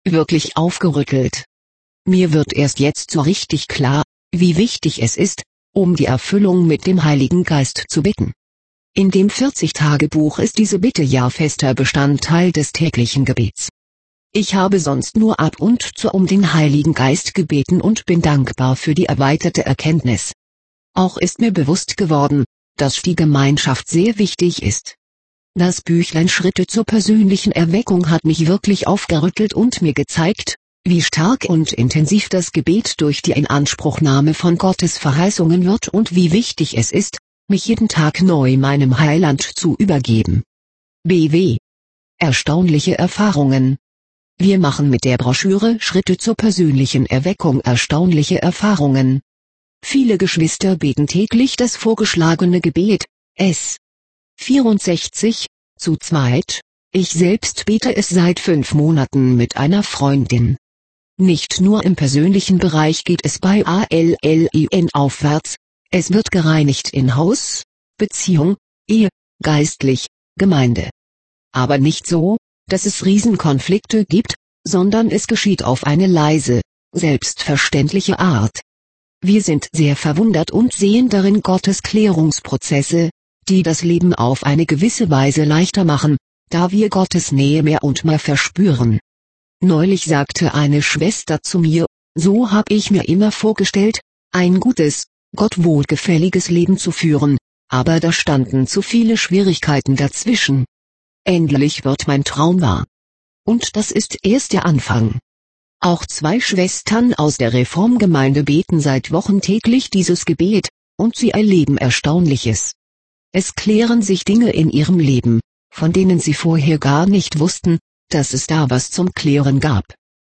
wirklich aufgerüttelt. Mir wird erst jetzt so richtig klar, wie wichtig es ist, um die Erfüllung mit dem Heiligen Geist zu bitten. In dem 40-Tage-Buch ist diese Bitte ja fester Bestandteil des täglichen Gebets. Ich habe sonst nur ab und zu um den Heiligen Geist gebeten und bin dankbar für die erweiterte Erkenntnis. Auch ist mir bewusst geworden, dass die Gemeinschaft sehr wichtig ist. Das Büchlein Schritte zur persönlichen Erweckung hat mich wirklich aufgerüttelt und mir gezeigt, wie stark und intensiv das Gebet durch die Inanspruchnahme von Gottes Verheißungen wird und wie wichtig es ist, mich jeden Tag neu meinem Heiland zu übergeben. BW. Erstaunliche Erfahrungen. Wir machen mit der Broschüre Schritte zur persönlichen Erweckung erstaunliche Erfahrungen. Viele Geschwister beten täglich das vorgeschlagene Gebet, S. 64, zu zweit, ich selbst bete es seit 5 Monaten mit einer Freundin. Nicht nur im persönlichen Bereich geht es bei ALLIN aufwärts, es wird gereinigt in Haus, Beziehung, Ehe, geistlich, Gemeinde. Aber nicht so, dass es Riesenkonflikte gibt, sondern es geschieht auf eine leise, selbstverständliche Art. Wir sind sehr verwundert und sehen darin Gottes Klärungsprozesse, die das Leben auf eine gewisse Weise leichter machen, da wir Gottes Nähe mehr und mehr verspüren. Neulich sagte eine Schwester zu mir, so habe ich mir immer vorgestellt, ein gutes, Gott wohlgefälliges Leben zu führen, aber da standen zu viele Schwierigkeiten dazwischen. Endlich wird mein Traum wahr. Und das ist erst der Anfang. Auch 2 Schwestern aus der Reformgemeinde beten seit Wochen täglich dieses Gebet, und sie erleben Erstaunliches. Es klären sich Dinge in ihrem Leben, von denen sie vorher gar nicht wussten, dass es da was zum Klären gab.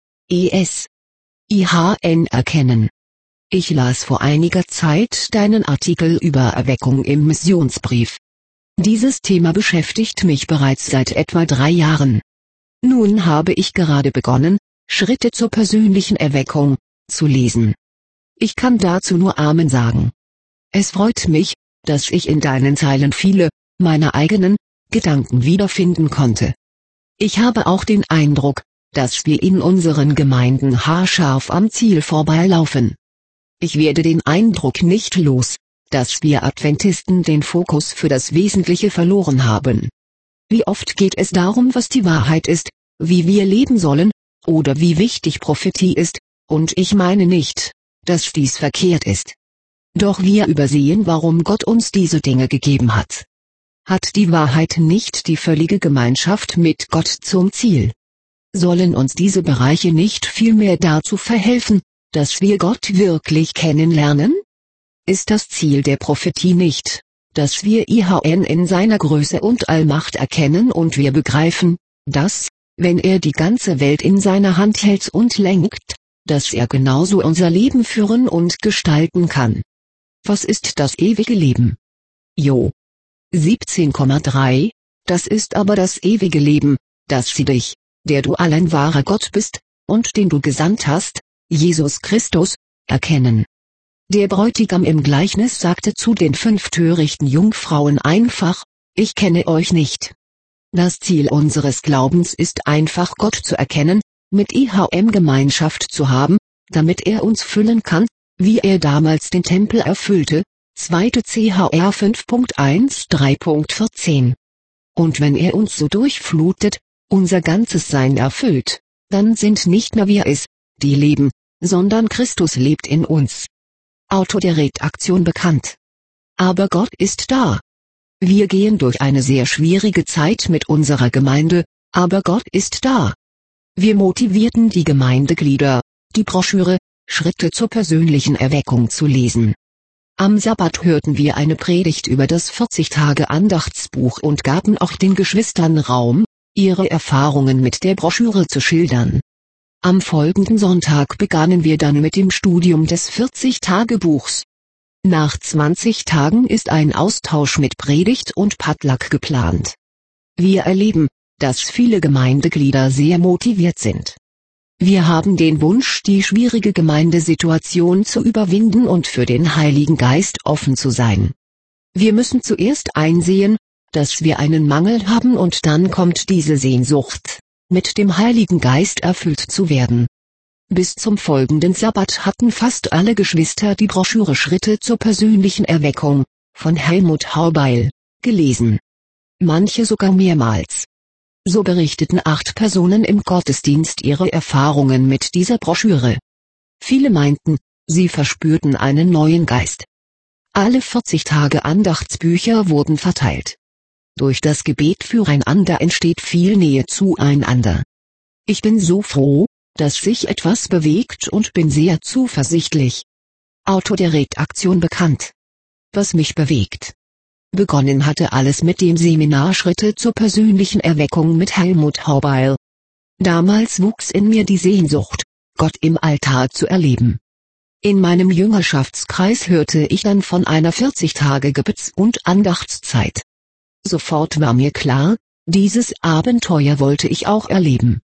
IHN erkennen. Ich las vor einiger Zeit deinen Artikel über Erweckung im Missionsbrief. Dieses Thema beschäftigt mich bereits seit etwa 3 Jahren. Nun habe ich gerade begonnen, Schritte zur persönlichen Erweckung zu lesen. Ich kann dazu nur Amen sagen. Es freut mich, dass ich in deinen Zeilen viele, meiner eigenen, Gedanken wiederfinden konnte. Ich habe auch den Eindruck, dass wir in unseren Gemeinden haarscharf am Ziel vorbeilaufen. Ich werde den Eindruck nicht los, dass wir Adventisten den Fokus für das Wesentliche verloren haben. Wie oft geht es darum, was die Wahrheit ist, wie wir leben sollen, oder wie wichtig Prophetie ist, und ich meine nicht, dass dies verkehrt ist. Doch wir übersehen, warum Gott uns diese Dinge gegeben hat. Hat die Wahrheit nicht die völlige Gemeinschaft mit Gott zum Ziel? Sollen uns diese Bereiche nicht vielmehr dazu verhelfen, dass wir Gott wirklich kennenlernen? Ist das Ziel der Prophetie nicht, dass wir IHN in seiner Größe und Allmacht erkennen und wir begreifen, dass, wenn er die ganze Welt in seiner Hand hält und lenkt, dass er genauso unser Leben führen und gestalten kann? Was ist das ewige Leben? Jo. 17,3, das ist aber das ewige Leben, dass sie dich, der du allein wahrer Gott bist, und den du gesandt hast, Jesus Christus, erkennen. Der Bräutigam im Gleichnis sagte zu den 5 törichten Jungfrauen einfach, ich kenne euch nicht. Das Ziel unseres Glaubens ist einfach Gott zu erkennen, mit IHM Gemeinschaft zu haben, damit er uns füllen kann, wie er damals den Tempel erfüllte, 2. CHR 5.1 3.14. Und wenn er uns so durchflutet, unser ganzes Sein erfüllt, dann sind nicht mehr wir es, die leben, sondern Christus lebt in uns. Autor der Redaktion bekannt. Aber Gott ist da. Wir gehen durch eine sehr schwierige Zeit mit unserer Gemeinde, aber Gott ist da. Wir motivierten die Gemeindeglieder, die Broschüre Schritte zur persönlichen Erweckung zu lesen. Am Sabbat hörten wir eine Predigt über das 40-Tage-Andachtsbuch und gaben auch den Geschwistern Raum, ihre Erfahrungen mit der Broschüre zu schildern. Am folgenden Sonntag begannen wir dann mit dem Studium des 40-Tage-Buchs. Nach 20 Tagen ist ein Austausch mit Predigt und Potluck geplant. Wir erleben, dass viele Gemeindeglieder sehr motiviert sind. Wir haben den Wunsch, die schwierige Gemeindesituation zu überwinden und für den Heiligen Geist offen zu sein. Wir müssen zuerst einsehen, dass wir einen Mangel haben und dann kommt diese Sehnsucht, mit dem Heiligen Geist erfüllt zu werden. Bis zum folgenden Sabbat hatten fast alle Geschwister die Broschüre Schritte zur persönlichen Erweckung von Helmut Haubeil gelesen. Manche sogar mehrmals. So berichteten 8 Personen im Gottesdienst ihre Erfahrungen mit dieser Broschüre. Viele meinten, sie verspürten einen neuen Geist. Alle 40 Tage Andachtsbücher wurden verteilt. Durch das Gebet füreinander entsteht viel Nähe zueinander. Ich bin so froh, dass sich etwas bewegt und bin sehr zuversichtlich. Autor der Redaktion bekannt. Was mich bewegt. Begonnen hatte alles mit dem Seminar Schritte zur persönlichen Erweckung mit Helmut Haubeil. Damals wuchs in mir die Sehnsucht, Gott im Altar zu erleben. In meinem Jüngerschaftskreis hörte ich dann von einer 40-Tage-Gebets- und Andachtszeit. Sofort war mir klar, dieses Abenteuer wollte ich auch erleben.